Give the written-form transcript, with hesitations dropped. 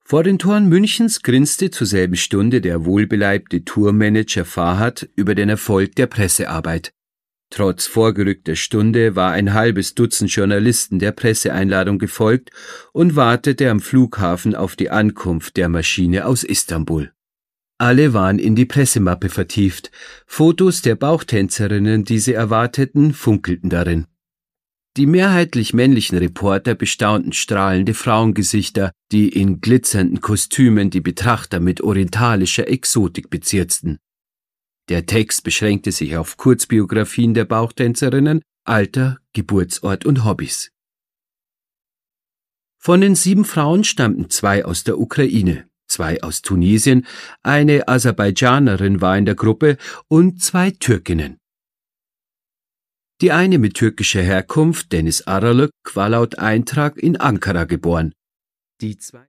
Vor den Toren Münchens grinste zur selben Stunde der wohlbeleibte Tourmanager Fahad über den Erfolg der Pressearbeit. Trotz vorgerückter Stunde war ein halbes Dutzend Journalisten der Presseeinladung gefolgt und wartete am Flughafen auf die Ankunft der Maschine aus Istanbul. Alle waren in die Pressemappe vertieft. Fotos der Bauchtänzerinnen, die sie erwarteten, funkelten darin. Die mehrheitlich männlichen Reporter bestaunten strahlende Frauengesichter, die in glitzernden Kostümen die Betrachter mit orientalischer Exotik bezirzten. Der Text beschränkte sich auf Kurzbiografien der Bauchtänzerinnen, Alter, Geburtsort und Hobbys. Von den 7 Frauen stammten 2 aus der Ukraine, 2 aus Tunesien, eine Aserbaidschanerin war in der Gruppe und 2 Türkinnen. Die eine mit türkischer Herkunft, Deniz Araluk, war laut Eintrag in Ankara geboren. Die